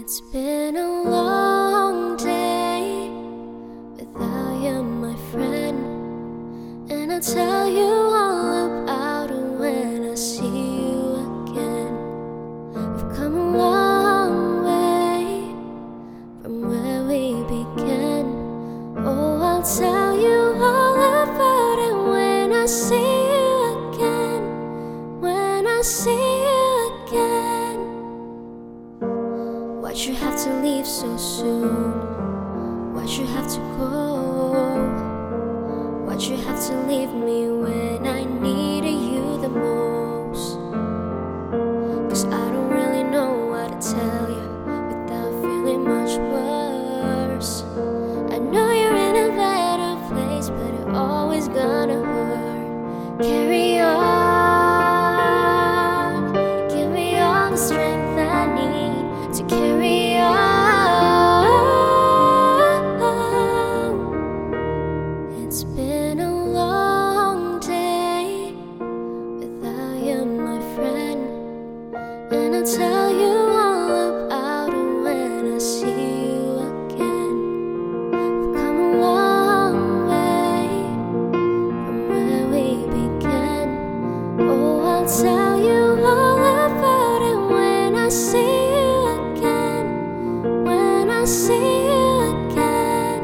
It's been a long day without you, my friend, and I'll tell you all about it when I see you again. We've come a long way from where we began. Oh, I'll tell you all about it when I see you again. When I see you again. Why'd you have to leave so soon? Why'd you have to go? Why'd you have to leave me when I needed you the most? 'Cause I don't really know what to tell you without feeling much worse. I know you're in a better place, but it's always gonna hurt. Carry on, give me all the strength I need to carry on. It's been a long day without you, my friend, and I'll tell you all about it when I see you again. We've come a long way from where we began. Oh, I'll tell you all about it when I see you again. When I see you again.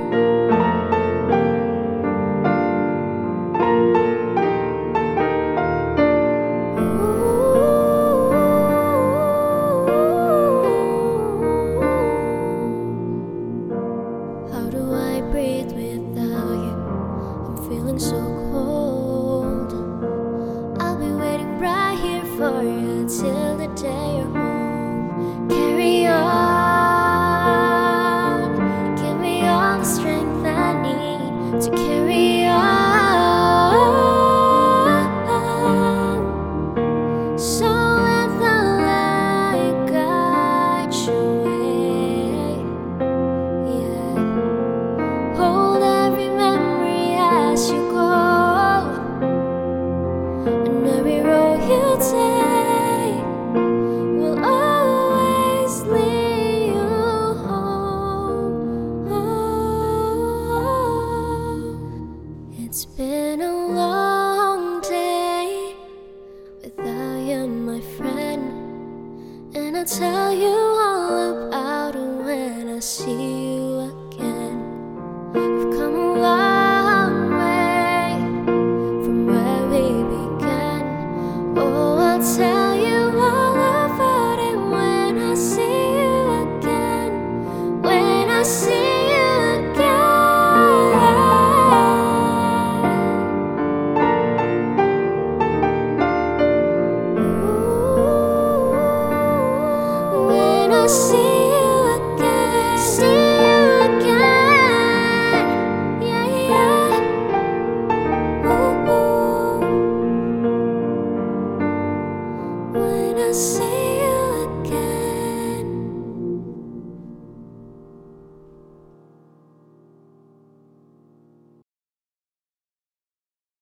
How do I breathe without you? I'm feeling so cold. I'll be waiting right here for you till the day you're home. Carry on, give me all the strength I need to carry on. So let the light guide your way. Yeah. Hold every memory as you go, and every road you take will always lead you home. Oh, it's been a long day without you, my friend, and I'll tell you all about it when I see you again. We've come a long way from where we began. Oh, I'll tell you all about it when I see you again. When I see you again. Ooh, when I see